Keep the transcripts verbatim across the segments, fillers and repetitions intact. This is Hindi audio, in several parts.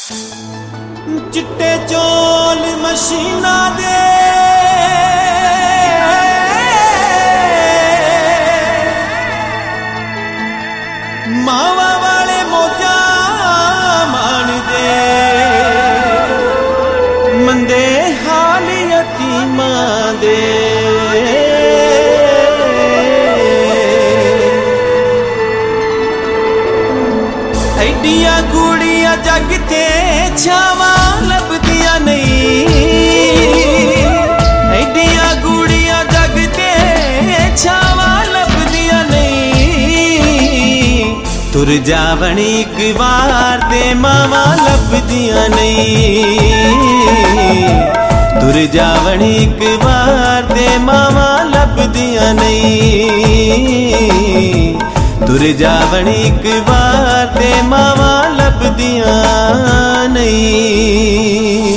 चिट्टे चोल मशीना दे मावा वाले मोजा मान दे मंदे हाल यतीमां दे ऐडिया गुड़िया जग ते छावा लभदिया नहीं, ऐडिया गुड़िया जग ते छावा लभदिया नहीं। तुर जावण एक बार ते मावा लभदिया नहीं, तुर जावण एक बार ते मावा लभदिया नहीं। तुर जावण एक बार ते मावा लभदिया नहीं।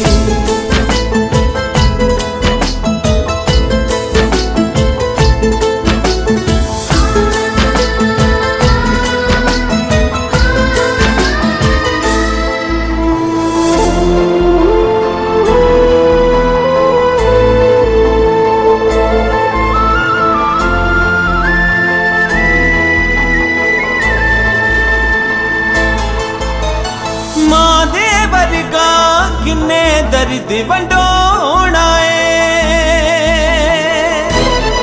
मां दे वर्गा किन्ने दर्द वंडोना है,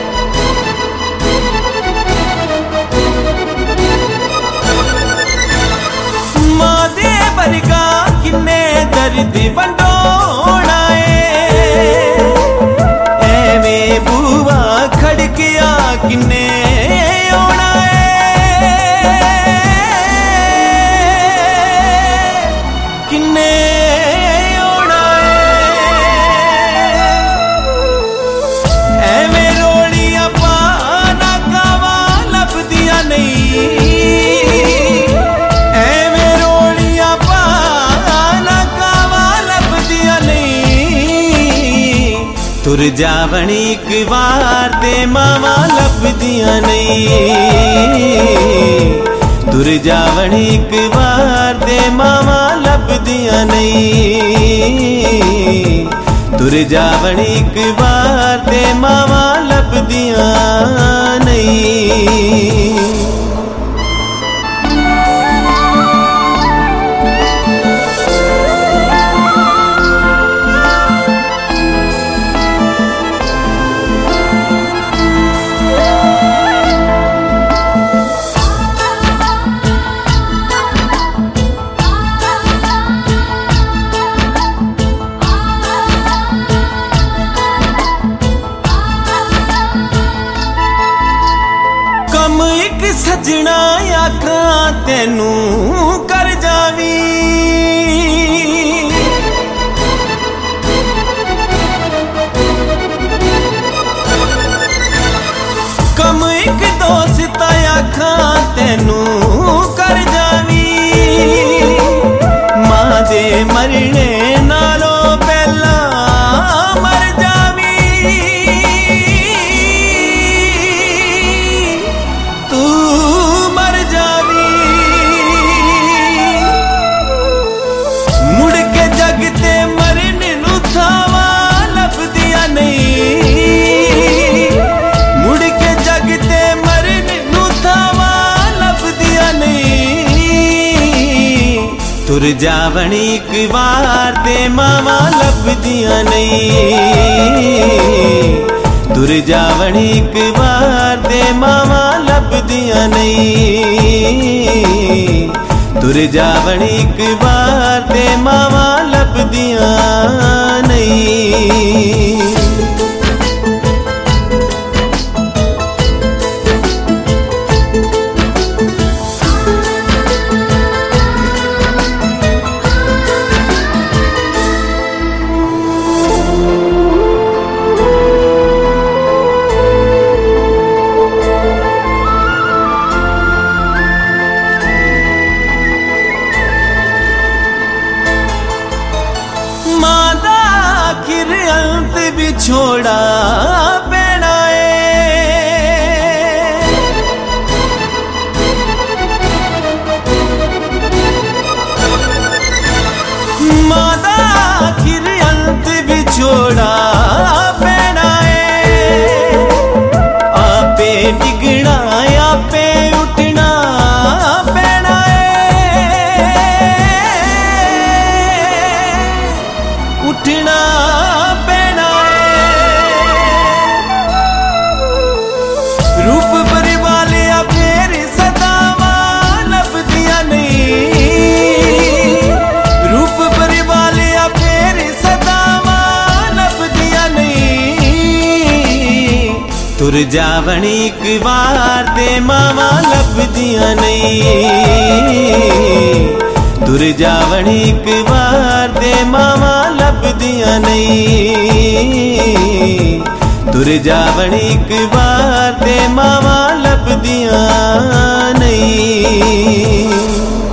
मां दे वर्गा किन्ने दर्द वंडोना है। एवें बुआ खड़किया किन्ने आना है, किन्ने आना है। एवें रोलियां पाना कावा लभदिया नहीं, एवें रोलियां पाना कावा लभदिया नहीं। तुर जावण एक बार ते मावा लभदिया नहीं, तुर जावण एक बार ते मावा लभदिया नहीं। तुर जावण एक बार ते मावा लभदिया नहीं। एक सजना आखा तेनू कर जावी, कम एक दोस्त आखा तेनू कर जावी। मां दे मरने नालों पहला मर जावी, तू मर जावी। मुड़ के जग ते मरने नू थावा लभदिया नहीं, मुड़ के जग ते मरने नू थावा लभदिया नहीं। तुर जावण एक बार ते मावा लभदिया नहीं, तुर जावण एक बार ते मावा लभदिया नहीं। तुर जावण एक बार ते मावा लभदिया नहीं। छोड़ा पैना तुर जावण एक बार ते मावा लभदियां नहीं। तुर जावण एक बार ते मावा लभदियां नहीं। तुर जावण एक बार ते मावा लभदियां नहीं।